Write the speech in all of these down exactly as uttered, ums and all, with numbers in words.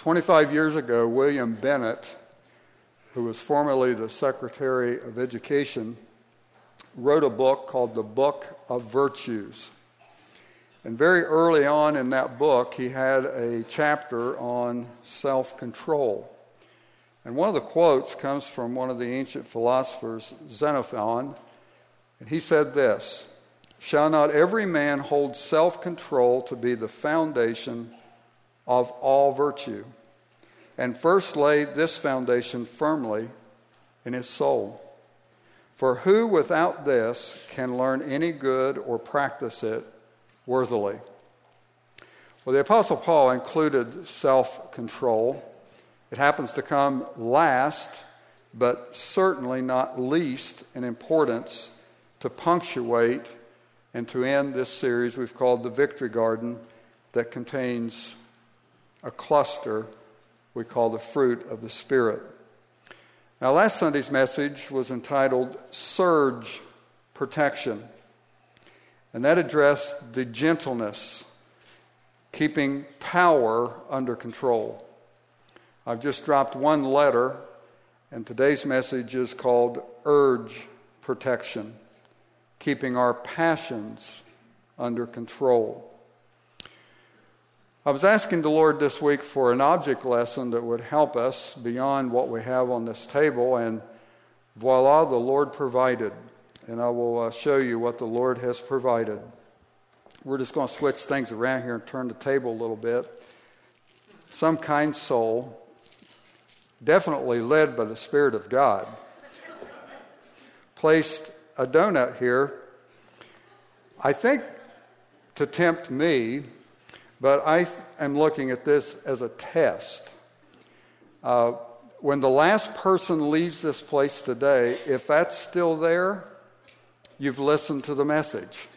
twenty-five years ago, William Bennett, who was formerly the Secretary of Education, wrote a book called The Book of Virtues. And very early on in that book, he had a chapter on self-control. And one of the quotes comes from one of the ancient philosophers, Xenophon, and he said this: "Shall not every man hold self-control to be the foundation of all virtue, and first lay this foundation firmly in his soul? For who without this can learn any good or practice it worthily?" Well, the Apostle Paul included self-control. It happens to come last, but certainly not least in importance, to punctuate and to end this series we've called the Victory Garden, that contains a cluster we call the fruit of the Spirit. Now, last Sunday's message was entitled Surge Protection, and that addressed the gentleness, keeping power under control. I've just dropped one letter, and today's message is called Urge Protection, keeping our passions under control. I was asking the Lord this week for an object lesson that would help us beyond what we have on this table, and voila, the Lord provided. And I will uh, show you what the Lord has provided. We're just going to switch things around here and turn the table a little bit. Some kind soul, definitely led by the Spirit of God, placed a donut here, I think to tempt me, but I th- am looking at this as a test. Uh, when the last person leaves this place today, if that's still there, you've listened to the message.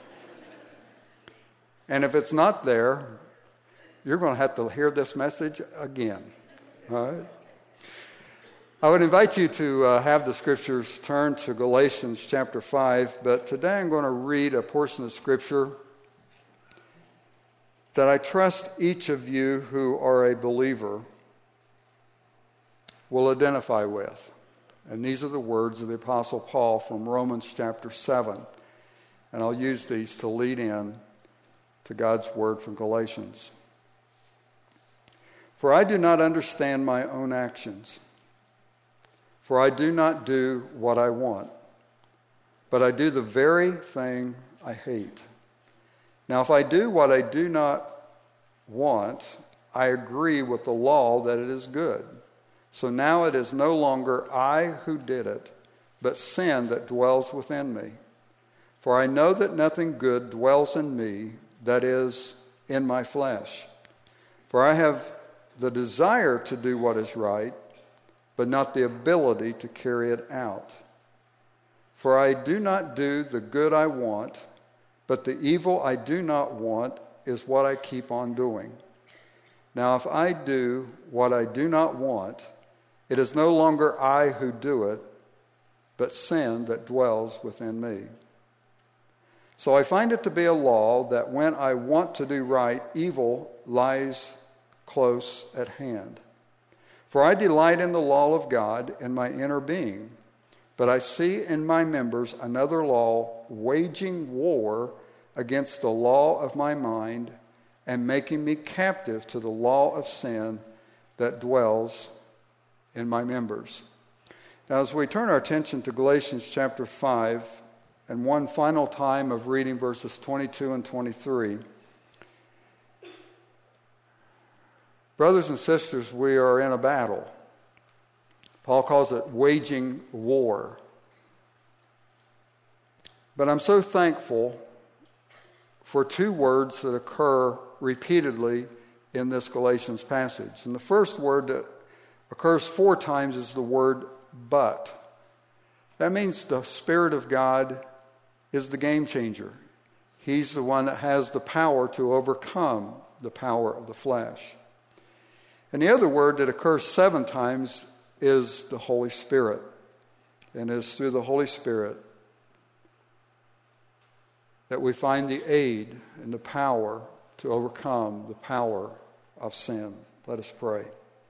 And if it's not there, you're going to have to hear this message again. All right? I would invite you to uh, have the scriptures turn to Galatians chapter five, but today I'm going to read a portion of scripture that I trust each of you who are a believer will identify with. And these are the words of the Apostle Paul from Romans chapter seven. And I'll use these to lead in to God's word from Galatians. "For I do not understand my own actions. For I do not do what I want, but I do the very thing I hate. Now, if I do what I do not want, I agree with the law that it is good. So now it is no longer I who did it, but sin that dwells within me. For I know that nothing good dwells in me, that is, in my flesh. For I have the desire to do what is right, but not the ability to carry it out. For I do not do the good I want, but the evil I do not want is what I keep on doing. Now, if I do what I do not want, it is no longer I who do it, but sin that dwells within me. So I find it to be a law that when I want to do right, evil lies close at hand. For I delight in the law of God in my inner being, but I see in my members another law waging war against the law of my mind and making me captive to the law of sin that dwells in my members." Now, as we turn our attention to Galatians chapter five, and one final time of reading verses twenty-two and twenty-three, brothers and sisters, we are in a battle. Paul calls it waging war. But I'm so thankful for two words that occur repeatedly in this Galatians passage. And the first word that occurs four times is the word but. That means the Spirit of God is the game changer. He's the one that has the power to overcome the power of the flesh. And the other word that occurs seven times is the Holy Spirit. And it's through the Holy Spirit that we find the aid and the power to overcome the power of sin Let us pray.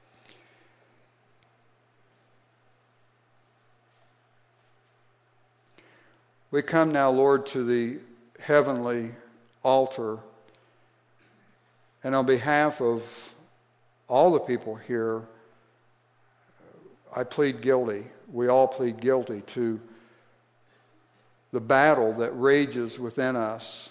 We come now, Lord, to the heavenly altar, and on behalf of all the people here, I plead guilty. We all plead guilty to the battle that rages within us.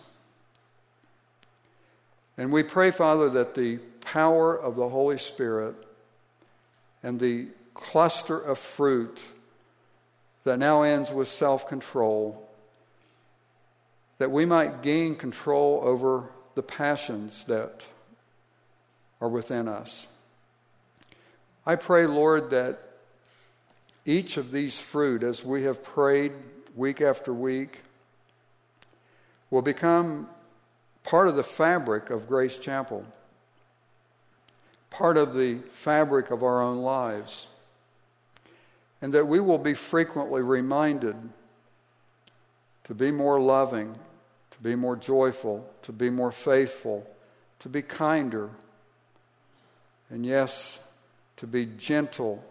And we pray, Father, that the power of the Holy Spirit and the cluster of fruit that now ends with self-control, that we might gain control over the passions that are within us. I pray, Lord, that each of these fruit, as we have prayed week after week, will become part of the fabric of Grace Chapel, part of the fabric of our own lives, and that we will be frequently reminded to be more loving, to be more joyful, to be more faithful, to be kinder, and yes, to be gentle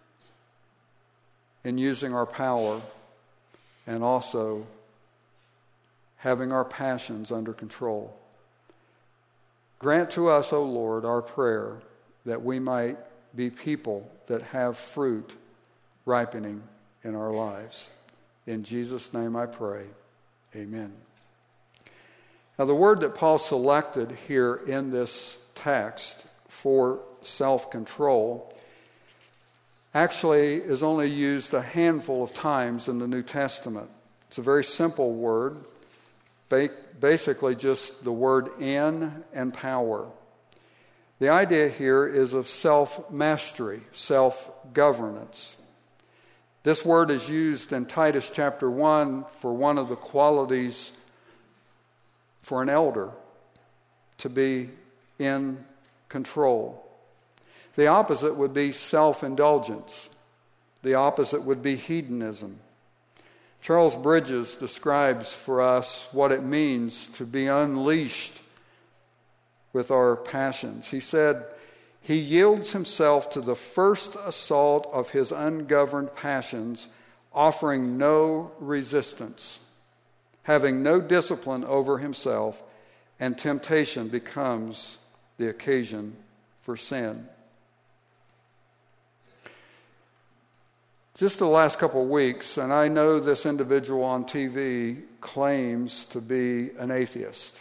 in using our power, and also having our passions under control. Grant to us, O Lord, our prayer, that we might be people that have fruit ripening in our lives. In Jesus' name I pray. Amen. Now, the word that Paul selected here in this text for self-control actually is only used a handful of times in the New Testament. It's a very simple word, basically just the word in and power. The idea here is of self-mastery, self-governance. This word is used in Titus chapter one for one of the qualities for an elder, to be in control. The opposite would be self-indulgence. The opposite would be hedonism. Charles Bridges describes for us what it means to be unleashed with our passions. He said, "He yields himself to the first assault of his ungoverned passions, offering no resistance, having no discipline over himself, and temptation becomes the occasion for sin." Just the last couple of weeks, and I know this individual on T V claims to be an atheist.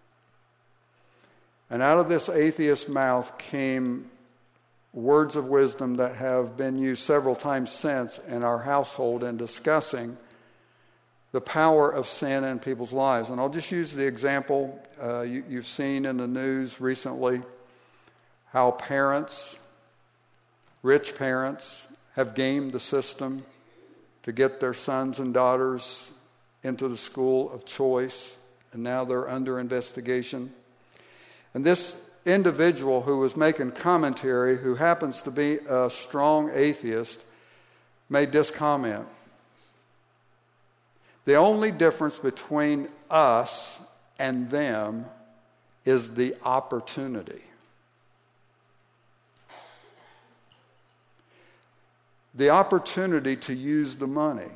And out of this atheist's mouth came words of wisdom that have been used several times since in our household in discussing the power of sin in people's lives. And I'll just use the example uh, you, you've seen in the news recently, how parents, rich parents, have gamed the system to get their sons and daughters into the school of choice, and now they're under investigation. And this individual who was making commentary, who happens to be a strong atheist, made this comment: "The only difference between us and them is the opportunity." The opportunity to use the money.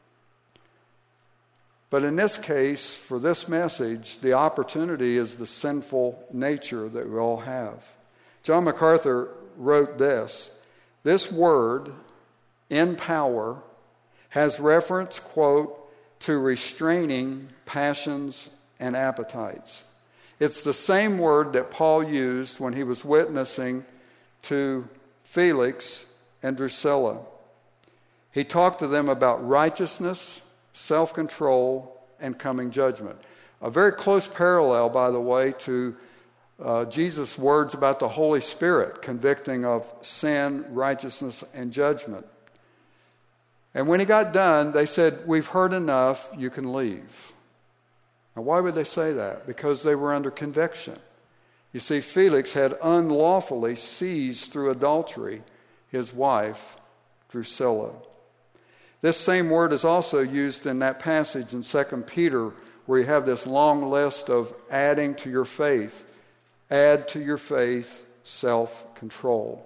But in this case, for this message, the opportunity is the sinful nature that we all have. John MacArthur wrote this: "This word, in power, has reference, quote, to restraining passions and appetites. It's the same word that Paul used when he was witnessing to Felix and Drusilla. He talked to them about righteousness, self-control, and coming judgment." A very close parallel, by the way, to uh, Jesus' words about the Holy Spirit convicting of sin, righteousness, and judgment. And when he got done, they said, "We've heard enough, you can leave." Now, why would they say that? Because they were under conviction. You see, Felix had unlawfully seized through adultery his wife, Drusilla. This same word is also used in that passage in Second Peter, where you have this long list of adding to your faith. Add to your faith self-control.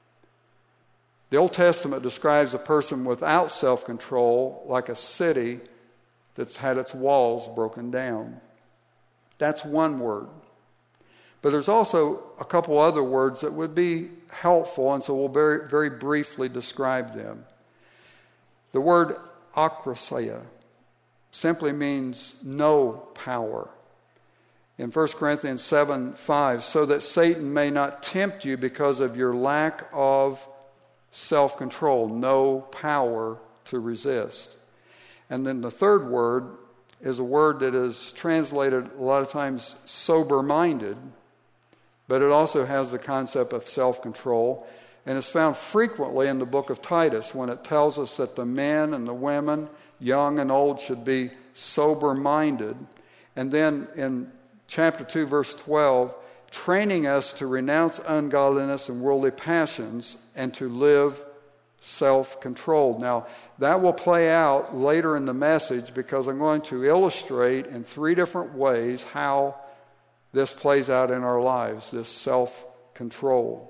The Old Testament describes a person without self-control like a city that's had its walls broken down. That's one word. But there's also a couple other words that would be helpful, and so we'll very, very briefly describe them. The word akrasia simply means no power. In First Corinthians seven five, so that Satan may not tempt you because of your lack of self-control, no power to resist. And then the third word is a word that is translated a lot of times sober-minded, but it also has the concept of self-control, and it's found frequently in the book of Titus when it tells us that the men and the women, young and old, should be sober-minded. And then in chapter two, verse twelve, training us to renounce ungodliness and worldly passions and to live self-controlled. Now, that will play out later in the message because I'm going to illustrate in three different ways how this plays out in our lives, this self-control.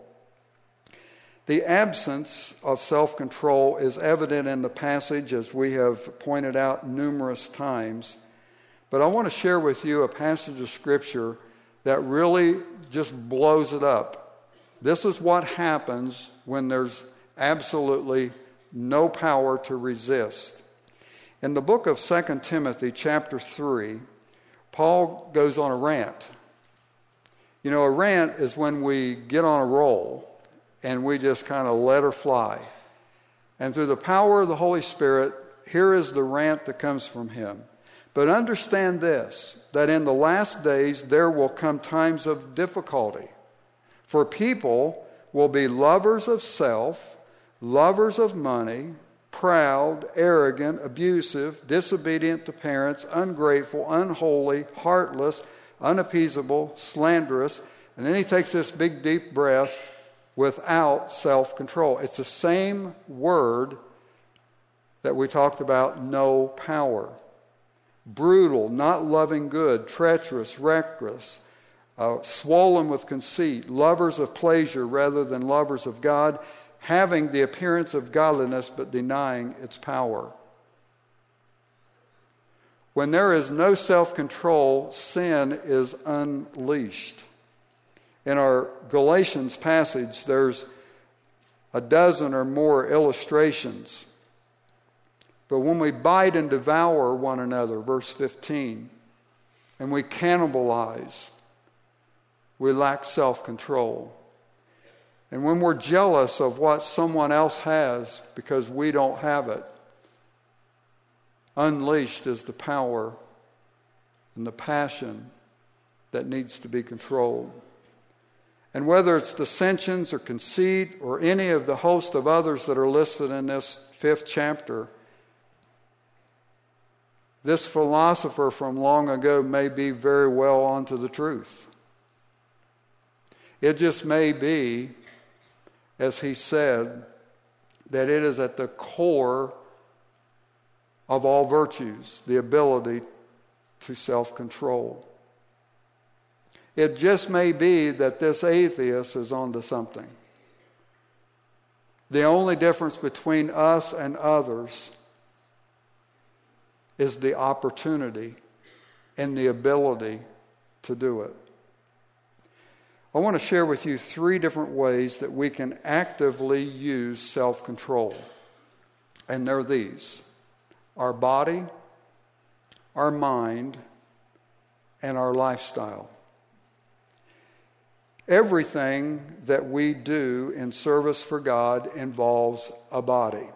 The absence of self-control is evident in the passage, as we have pointed out numerous times. But I want to share with you a passage of Scripture that really just blows it up. This is what happens when there's absolutely no power to resist. In the book of Second Timothy, chapter three, Paul goes on a rant. You know, a rant is when we get on a roll and we just kind of let her fly. And through the power of the Holy Spirit, here is the rant that comes from him. But understand this, that in the last days there will come times of difficulty. For people will be lovers of self, lovers of money, proud, arrogant, abusive, disobedient to parents, ungrateful, unholy, heartless, unappeasable, slanderous. And then he takes this big deep breath, without self-control. It's the same word that we talked about, no power. Brutal, not loving good, treacherous, reckless, uh, swollen with conceit, lovers of pleasure rather than lovers of God, having the appearance of godliness but denying its power. When there is no self-control, sin is unleashed. In our Galatians passage, there's a dozen or more illustrations. But when we bite and devour one another, verse fifteen, and we cannibalize, we lack self-control. And when we're jealous of what someone else has because we don't have it, unleashed is the power and the passion that needs to be controlled. And whether it's dissensions or conceit or any of the host of others that are listed in this fifth chapter, this philosopher from long ago may be very well onto the truth. It just may be, as he said, that it is at the core of all virtues, the ability to self-control. It just may be that this atheist is onto something. The only difference between us and others is the opportunity and the ability to do it. I want to share with you three different ways that we can actively use self-control. And they're these: our body, our mind, and our lifestyle. Everything that we do in service for God involves a body.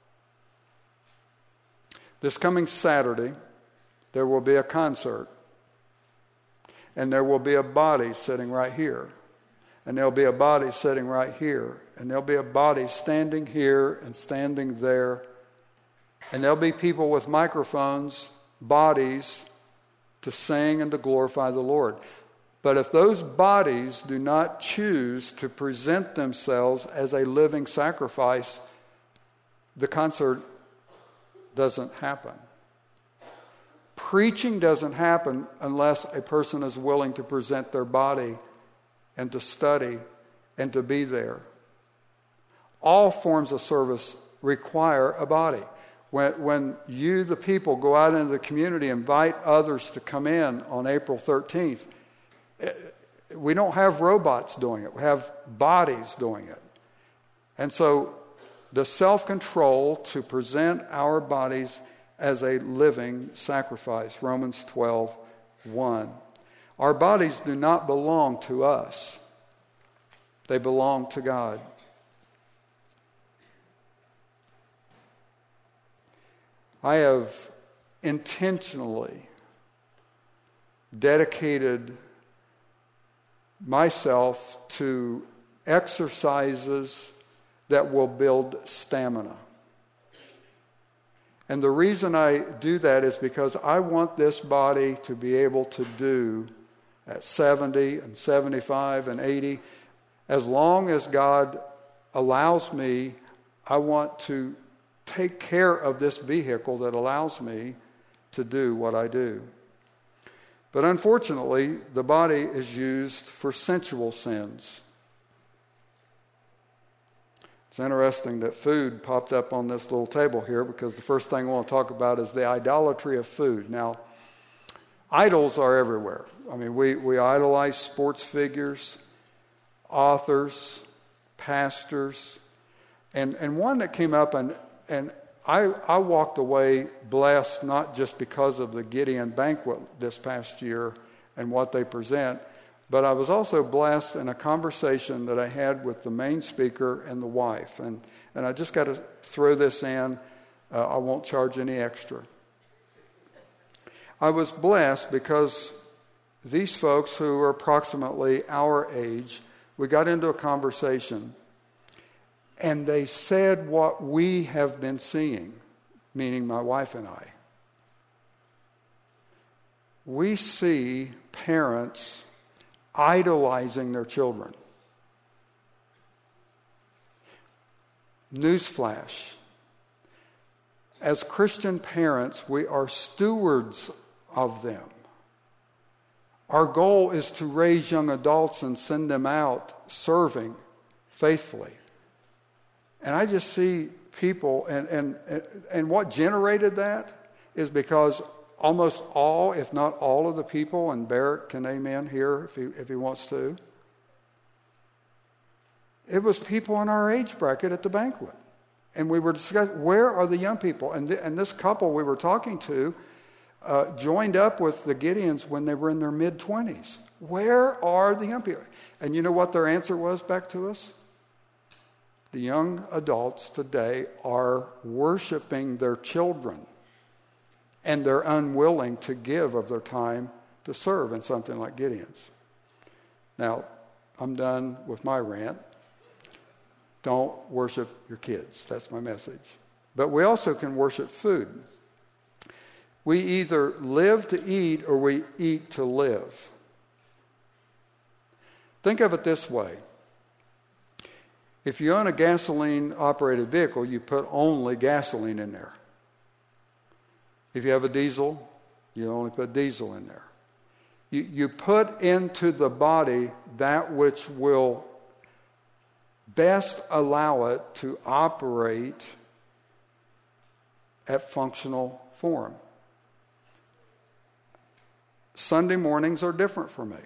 This coming Saturday, there will be a concert. And there will be a body sitting right here. And there'll be a body sitting right here. And there'll be a body standing here and standing there. And there'll be people with microphones, bodies, to sing and to glorify the Lord. But if those bodies do not choose to present themselves as a living sacrifice, the concert doesn't happen. Preaching doesn't happen unless a person is willing to present their body and to study and to be there. All forms of service require a body. When, when you, the people, go out into the community, invite others to come in on April thirteenth, we don't have robots doing it. We have bodies doing it. And so the self-control to present our bodies as a living sacrifice, Romans twelve one. Our bodies do not belong to us. They belong to God. I have intentionally dedicated myself to exercises that will build stamina. And the reason I do that is because I want this body to be able to do at seventy and seventy-five and eighty, as long as God allows me, I want to take care of this vehicle that allows me to do what I do. But unfortunately, the body is used for sensual sins. It's interesting that food popped up on this little table here, because the first thing I want to talk about is the idolatry of food. Now, idols are everywhere. I mean, we, we idolize sports figures, authors, pastors, and, and one that came up, and, and I, I walked away blessed, not just because of the Gideon banquet this past year and what they present, but I was also blessed in a conversation that I had with the main speaker and the wife. And, and I just got to throw this in. Uh, I won't charge any extra. I was blessed because these folks, who are approximately our age, we got into a conversation, and they said what we have been seeing, meaning my wife and I. We see parents idolizing their children. Newsflash. As Christian parents, we are stewards of them. Our goal is to raise young adults and send them out serving faithfully. And I just see people, and, and, and what generated that is because almost all, if not all of the people, and Barrett can amen here if he, if he wants to, it was people in our age bracket at the banquet. And we were discussing, where are the young people? And, th- and this couple we were talking to uh, joined up with the Gideons when they were in their mid-twenties. Where are the young people? And you know what their answer was back to us? The young adults today are worshiping their children, and they're unwilling to give of their time to serve in something like Gideon's. Now, I'm done with my rant. Don't worship your kids. That's my message. But we also can worship food. We either live to eat or we eat to live. Think of it this way. If you own a gasoline-operated vehicle, you put only gasoline in there. If you have a diesel, you only put diesel in there. You, you put into the body that which will best allow it to operate at functional form. Sunday mornings are different for me.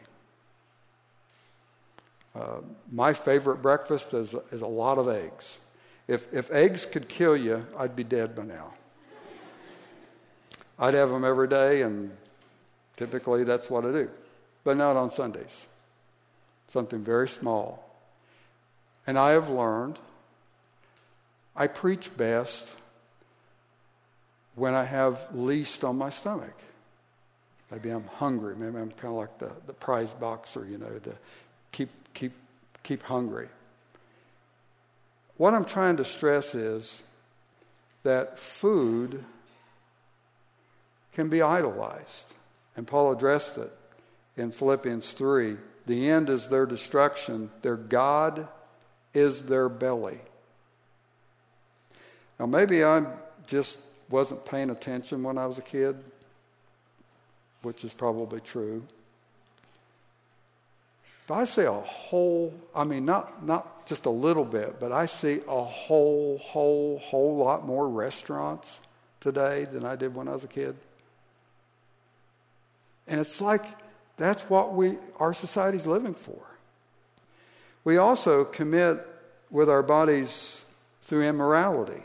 Uh, my favorite breakfast is, is a lot of eggs. If, if eggs could kill you, I'd be dead by now. I'd have them every day, and typically that's what I do. But not on Sundays. Something very small. And I have learned I preach best when I have least on my stomach. Maybe I'm hungry. Maybe I'm kind of like the, the prize boxer, you know, to keep keep keep hungry. What I'm trying to stress is that food can be idolized. And Paul addressed it in Philippians three. The end is their destruction. Their God is their belly. Now, maybe I just wasn't paying attention when I was a kid, which is probably true. But I see a whole, I mean, not, not just a little bit, but I see a whole, whole, whole lot more restaurants today than I did when I was a kid. And it's like that's what we our society's living for. We also commit with our bodies through immorality.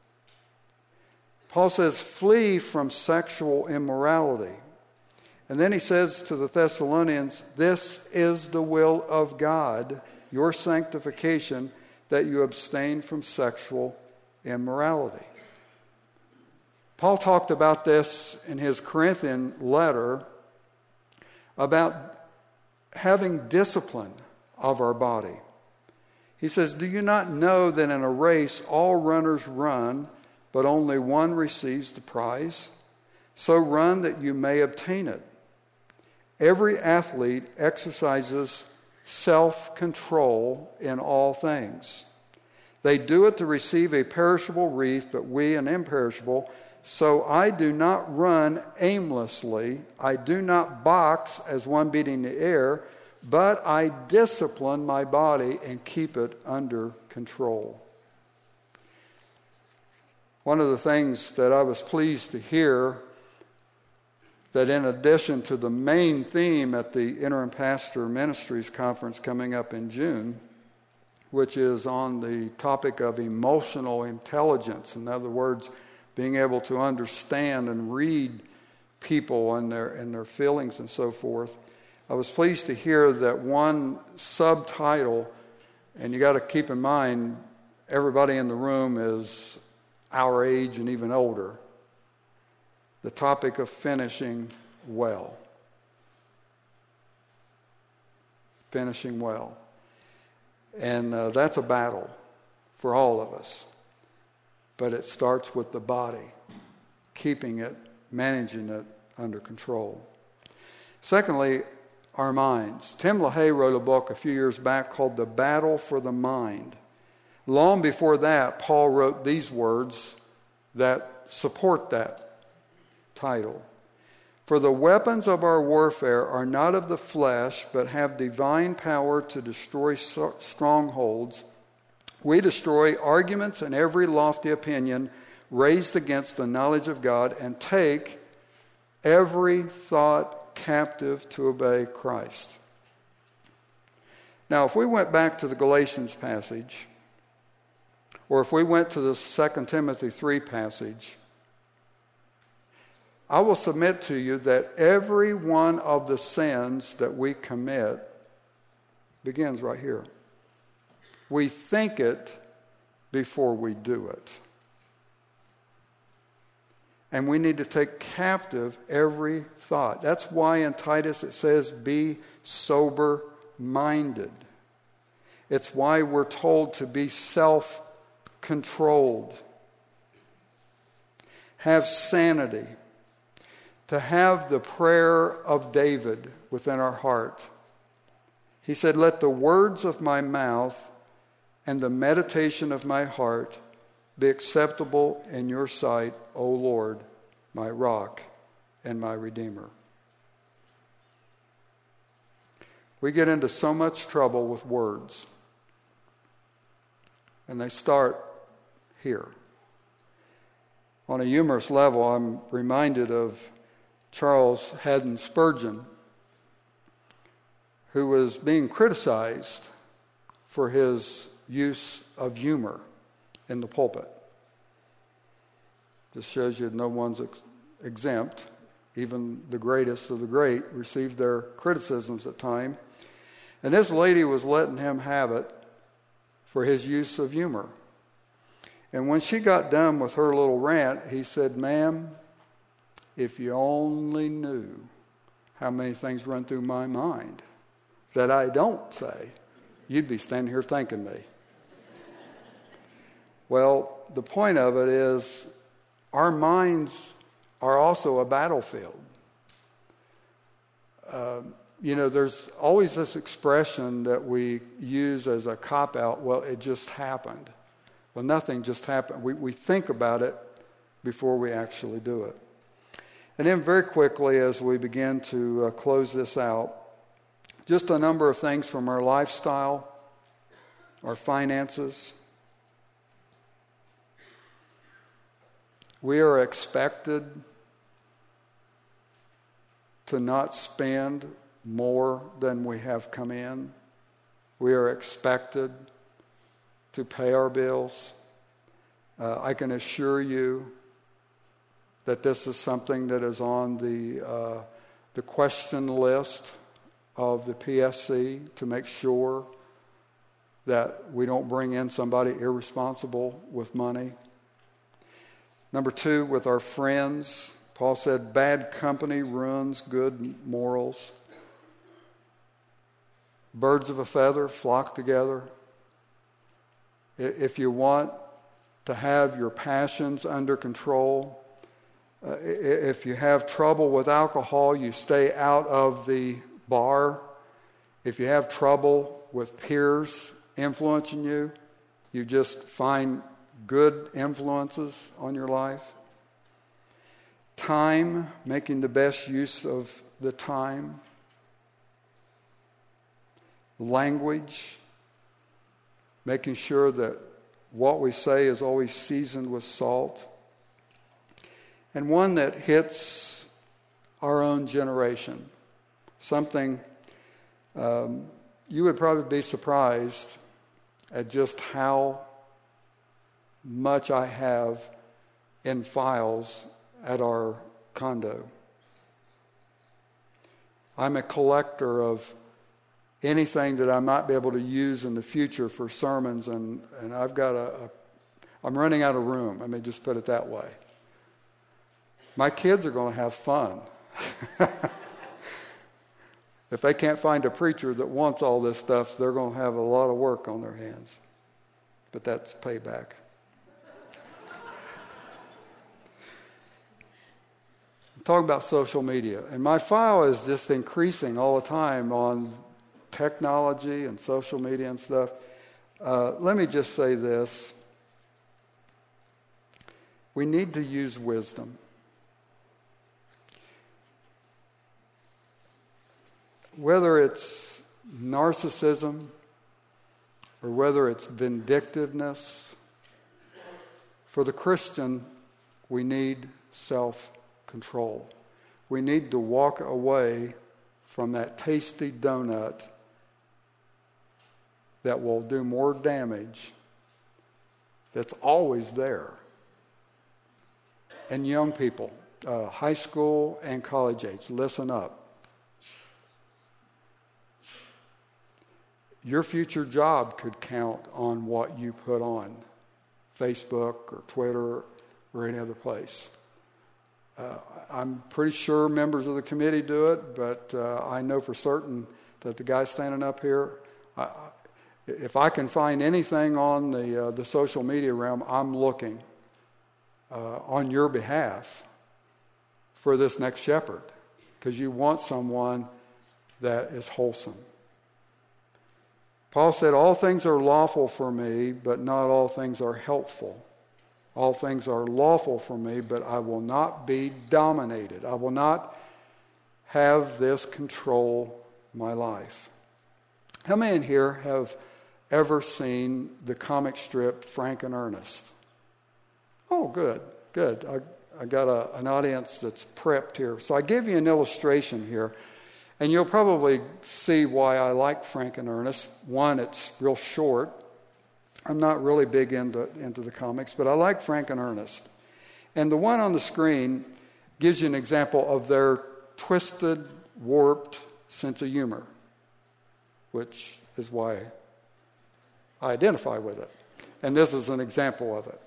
Paul says, flee from sexual immorality. And then he says to the Thessalonians, this is the will of God, your sanctification, that you abstain from sexual immorality. Paul talked about this in his Corinthian letter about having discipline of our body. He says, do you not know that in a race all runners run, but only one receives the prize? So run that you may obtain it. Every athlete exercises self-control in all things. They do it to receive a perishable wreath, but we an imperishable. So I do not run aimlessly. I do not box as one beating the air, but I discipline my body and keep it under control. One of the things that I was pleased to hear, that in addition to the main theme at the Interim Pastor Ministries Conference coming up in June, which is on the topic of emotional intelligence, in other words, being able to understand and read people and their and their feelings and so forth, I was pleased to hear that one subtitle, and you got to keep in mind, everybody in the room is our age and even older, the topic of finishing well. Finishing well. And uh, that's a battle for all of us. But it starts with the body, keeping it, managing it under control. Secondly, our minds. Tim LaHaye wrote a book a few years back called The Battle for the Mind. Long before that, Paul wrote these words that support that title. For the weapons of our warfare are not of the flesh, but have divine power to destroy strongholds. We destroy arguments and every lofty opinion raised against the knowledge of God, and take every thought captive to obey Christ. Now, if we went back to the Galatians passage, or if we went to the Second Timothy three passage, I will submit to you that every one of the sins that we commit begins right here. We think it before we do it. And we need to take captive every thought. That's why in Titus it says, be sober-minded. It's why we're told to be self-controlled. Have sanity. To have the prayer of David within our heart. He said, let the words of my mouth and the meditation of my heart be acceptable in your sight, O Lord, my rock and my redeemer. We get into so much trouble with words. And they start here. On a humorous level, I'm reminded of Charles Haddon Spurgeon, who was being criticized for his use of humor in the pulpit. This shows you no one's ex- exempt. Even the greatest of the great received their criticisms at times. And this lady was letting him have it for his use of humor. And when she got done with her little rant, he said, ma'am, if you only knew how many things run through my mind that I don't say, you'd be standing here thanking me. Well, the point of it is our minds are also a battlefield. Uh, you know, there's always this expression that we use as a cop-out, well, it just happened. Well, nothing just happened. We, we think about it before we actually do it. And then very quickly, as we begin to uh, close this out, Just a number of things from our lifestyle, our finances. We are expected to not spend more than we have come in. We are expected to pay our bills. Uh, I can assure you that this is something that is on the uh, the question list of the P S C to make sure that we don't bring in somebody irresponsible with money. Number two, with our friends, Paul said, bad company ruins good morals. Birds of a feather flock together. If you want to have your passions under control, uh, if you have trouble with alcohol, you stay out of the bar. If you have trouble with peers influencing you, you just find good influences on your life. Time, making the best use of the time. Language, making sure that what we say is always seasoned with salt. And one that hits our own generation. Something um, you would probably be surprised at just how much I have in files at our condo. I'm a collector of anything that I might be able to use in the future for sermons, and, and I've got a, a, I'm running out of room. I mean, just put it that way. My kids are going to have fun. If they can't find a preacher that wants all this stuff, they're going to have a lot of work on their hands. But that's payback. I'm talking about social media, and my file is just increasing all the time on technology and social media and stuff. Uh, let me just say this. We need to use wisdom. Whether it's narcissism or whether it's vindictiveness, for the Christian, we need self-control. We need to walk away from that tasty donut that will do more damage, that's always there. And young people, uh, high school and college age, listen up. Your future job could count on what you put on Facebook or Twitter or any other place. Uh, I'm pretty sure members of the committee do it, but uh, I know for certain that the guy standing up here, I, if I can find anything on the uh, the social media realm, I'm looking uh, on your behalf for this next shepherd, because you want someone that is wholesome. Paul said, all things are lawful for me, but not all things are helpful. All things are lawful for me, but I will not be dominated. I will not have this control my life. How many in here have ever seen the comic strip Frank and Ernest? Oh, good, good. I, I got a, an audience that's prepped here. So I give you an illustration here. And you'll probably see why I like Frank and Ernest. One, it's real short. I'm not really big into, into the comics, but I like Frank and Ernest. And the one on the screen gives you an example of their twisted, warped sense of humor, which is why I identify with it. And this is an example of it.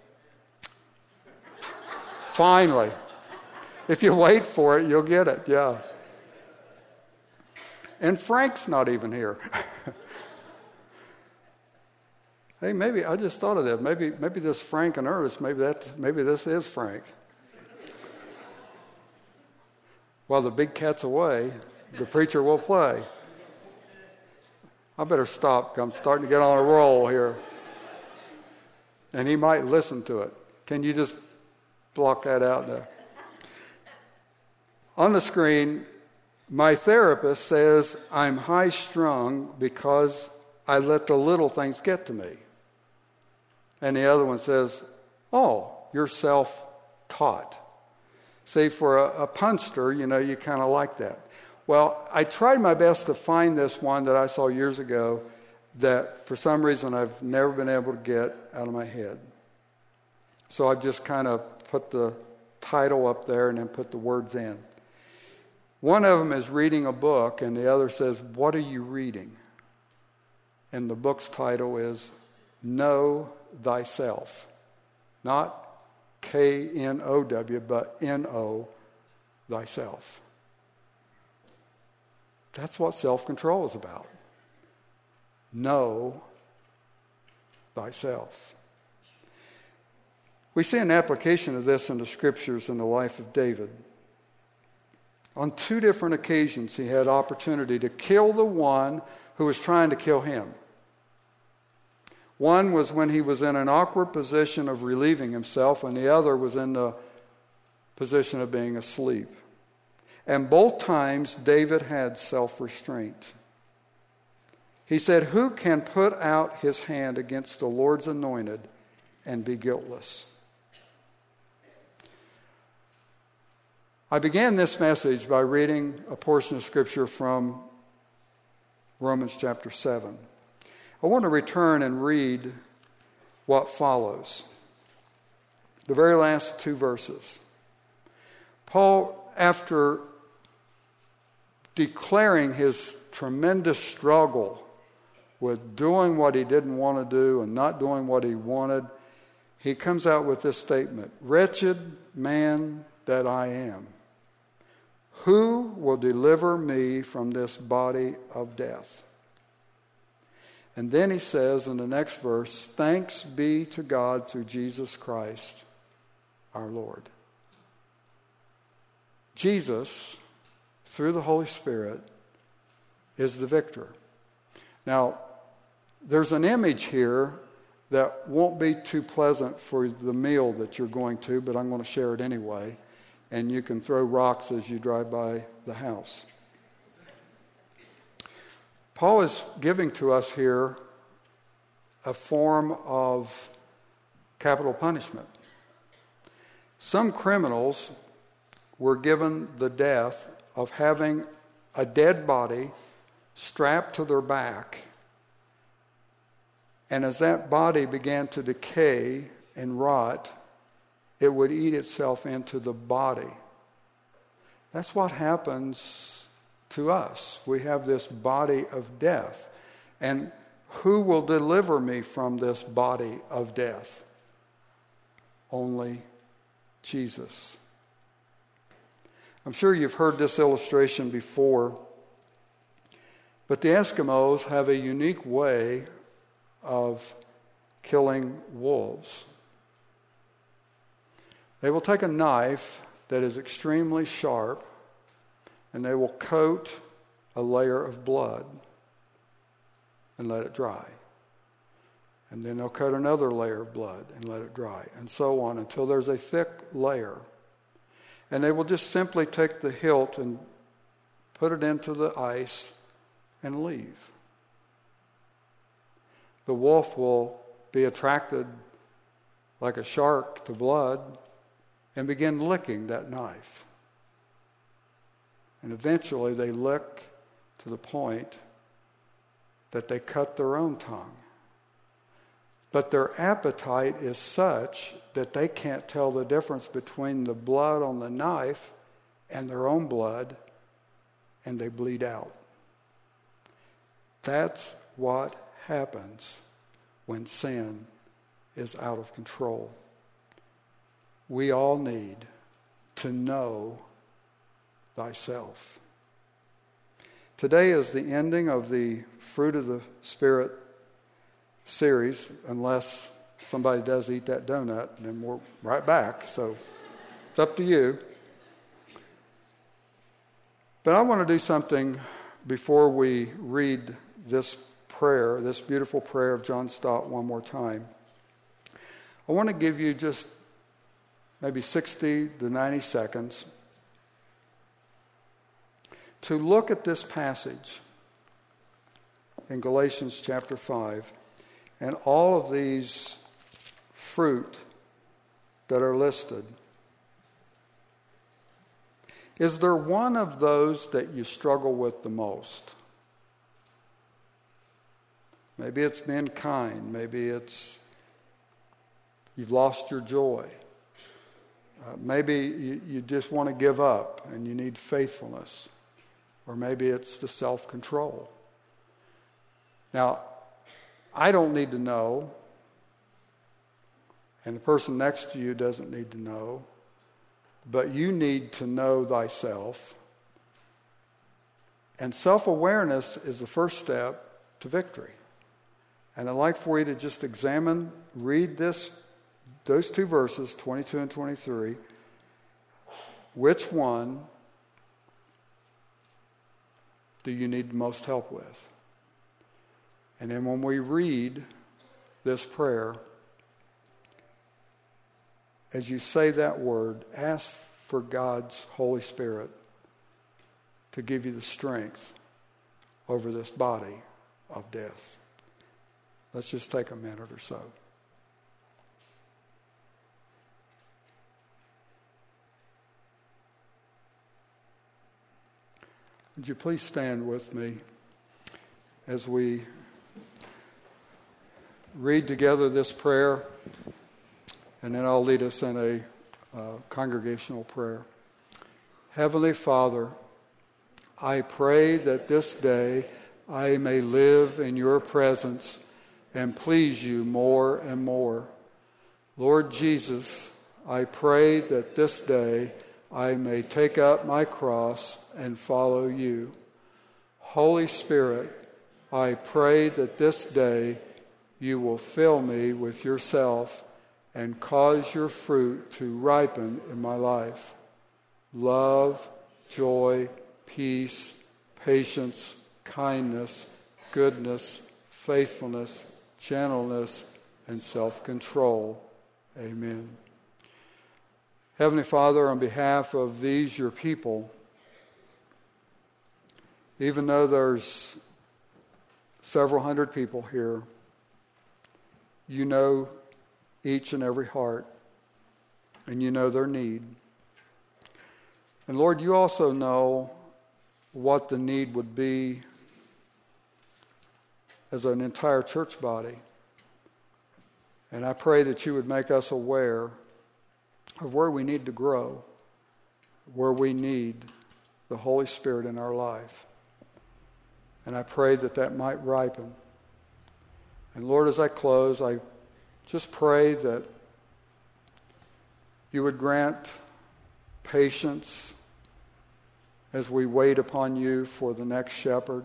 Finally. If you wait for it, you'll get it, yeah. And Frank's not even here. Hey, maybe I just thought of that. Maybe, maybe this Frank and Ernest. Maybe that. Maybe this is Frank. While the big cat's away, the preacher will play. I better stop. I'm starting to get on a roll here, and he might listen to it. Can you just block that out there? On the screen My therapist says I'm high-strung because I let the little things get to me. And the other one says, oh, you're self-taught. See, for a, a punster, you know, you kind of like that. Well, I tried my best to find this one that I saw years ago that for some reason I've never been able to get out of my head. So I've just kind of put the title up there and then put the words in. One of them is reading a book, and the other says, what are you reading? And the book's title is Know Thyself. Not K N O W, but N O, thyself. That's what self-control is about. Know thyself. We see an application of this in the scriptures in the life of David. On two different occasions, he had opportunity to kill the one who was trying to kill him. One was when he was in an awkward position of relieving himself, and the other was in the position of being asleep. And both times, David had self-restraint. He said, who can put out his hand against the Lord's anointed and be guiltless? I began this message by reading a portion of Scripture from Romans chapter seven. I want to return and read what follows. The very last two verses. Paul, after declaring his tremendous struggle with doing what he didn't want to do and not doing what he wanted, he comes out with this statement, wretched man that I am. Who will deliver me from this body of death? And then he says in the next verse, thanks be to God through Jesus Christ, our Lord. Jesus, through the Holy Spirit, is the victor. Now, there's an image here that won't be too pleasant for the meal that you're going to, but I'm going to share it anyway. And you can throw rocks as you drive by the house. Paul is giving to us here a form of capital punishment. Some criminals were given the death of having a dead body strapped to their back. And as that body began to decay and rot, it would eat itself into the body. That's what happens to us. We have this body of death. And who will deliver me from this body of death? Only Jesus. I'm sure you've heard this illustration before, but the Eskimos have a unique way of killing wolves. They will take a knife that is extremely sharp, and they will coat a layer of blood and let it dry. And then they'll cut another layer of blood and let it dry, and so on until there's a thick layer. And they will just simply take the hilt and put it into the ice and leave. The wolf will be attracted like a shark to blood and begin licking that knife. And eventually they lick to the point that they cut their own tongue. But their appetite is such that they can't tell the difference between the blood on the knife and their own blood, and they bleed out. That's what happens when sin is out of control. We all need to know thyself. Today is the ending of the Fruit of the Spirit series, unless somebody does eat that donut, and then we're right back. So it's up to you. But I want to do something before we read this prayer, this beautiful prayer of John Stott one more time. I want to give you just maybe sixty to ninety seconds to look at this passage in Galatians chapter five and all of these fruit that are listed. Is there one of those that you struggle with the most? Maybe it's being kind. Maybe it's you've lost your joy. Uh, maybe you, you just want to give up and you need faithfulness. Or maybe it's the self-control. Now, I don't need to know, and the person next to you doesn't need to know, but you need to know thyself. And self-awareness is the first step to victory. And I'd like for you to just examine, read this, those two verses, twenty-two and twenty-three. Which one do you need the most help with? And then when we read this prayer, as you say that word, ask for God's Holy Spirit to give you the strength over this body of death. Let's just take a minute or so. Would you please stand with me as we read together this prayer, and then I'll lead us in a uh, congregational prayer. Heavenly Father, I pray that this day I may live in your presence and please you more and more. Lord Jesus, I pray that this day I may take up my cross and follow you. Holy Spirit, I pray that this day you will fill me with yourself and cause your fruit to ripen in my life. Love, joy, peace, patience, kindness, goodness, faithfulness, gentleness, and self-control. Amen. Heavenly Father, on behalf of these your people, even though there's several hundred people here, you know each and every heart, and you know their need. And Lord, you also know what the need would be as an entire church body. And I pray that you would make us aware of where we need to grow, where we need the Holy Spirit in our life. And I pray that that might ripen. And Lord, as I close, I just pray that you would grant patience as we wait upon you for the next shepherd.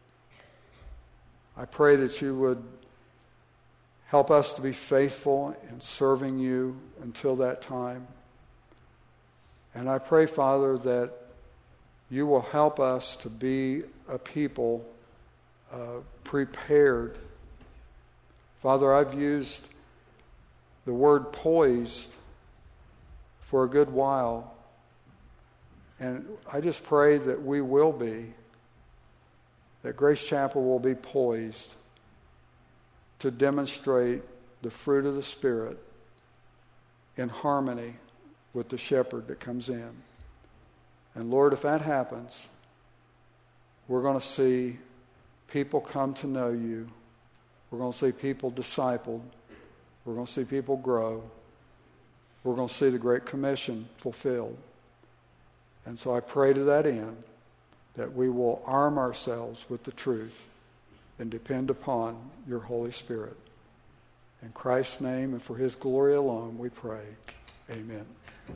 I pray that you would help us to be faithful in serving you until that time. And I pray, Father, that you will help us to be a people uh, prepared. Father, I've used the word poised for a good while. And I just pray that we will be, that Grace Chapel will be poised to demonstrate the fruit of the Spirit in harmony with the shepherd that comes in. And Lord, if that happens, we're going to see people come to know you. We're going to see people discipled. We're going to see people grow. We're going to see the Great Commission fulfilled. And so I pray to that end that we will arm ourselves with the truth and depend upon your Holy Spirit. In Christ's name and for his glory alone we pray. Amen.